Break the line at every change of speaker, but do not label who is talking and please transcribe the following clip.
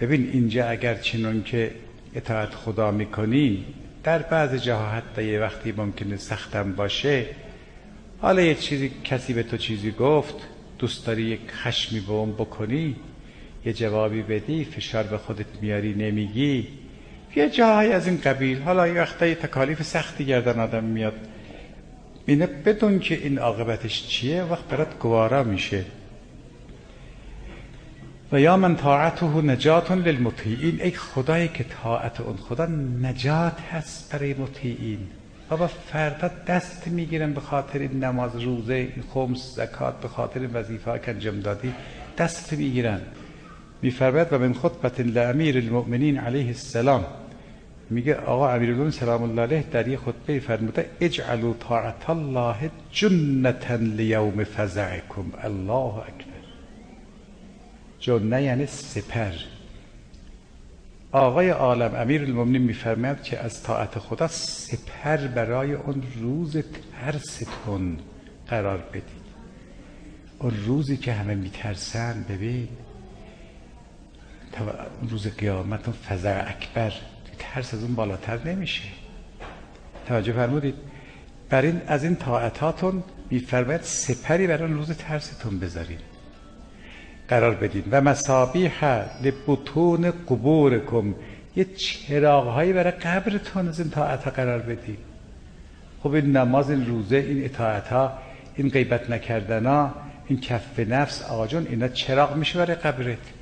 ببین اینجا اگر چنون که اطاعت خدا میکنی، در بعض جاها حتی یه وقتی ممکنه سختم باشه، حالا یه چیزی کسی به تو چیزی گفت، دوست داری یک خشمی به اون بکنی، یه جوابی بدی، فشار به خودت میاری نمیگی، یه جاهای از این قبیل. حالا یه وقتایی تکالیف سختی گردن آدم میاد، اینه بدون که این عاقبتش چیه، وقت برات گوارا میشه. و یا من طاعته نجات للمطیعین، ای خدایی که طاعت اون خدا نجات هست برای مطیعین. بابا فردا دست میگیرن به خاطر این نماز روزه، این خمس زکات، به خاطر این وظیفه‌ها که انجام دادی دست میگیرن. میفرماید و من خطبه لامیر المؤمنین علیه السلام، میگه آقا امیرالمومنین سلام الله علیه در یه خطبه فرموده اجعلوا طاعت الله جنة لیوم فزعکم. الله اکبر. جنه یعنی سپر. آقای عالم امیرالمومنین میفرماید که از طاعت خدا سپر برای اون روز ترستون قرار بدید. اون روزی که همه میترسن، ببین اون روز قیامت، اون فزع اکبر، ترس از اون بالاتر نمیشه. توجه فرمودید؟ بر این از این طاعتاتون میفرماید سپری برای اون روز ترستون بذارید، قرار بدید. و مصابیح لبطون قبورکم، یه چراغ‌هایی برای قبرتون از این طاعت‌ها قرار بدید. خب این نماز، این روزه، این اطاعت‌ها، این غیبت نکردن‌ها، این کف نفس، آقا جون اینا چراغ میشه برای قبرت.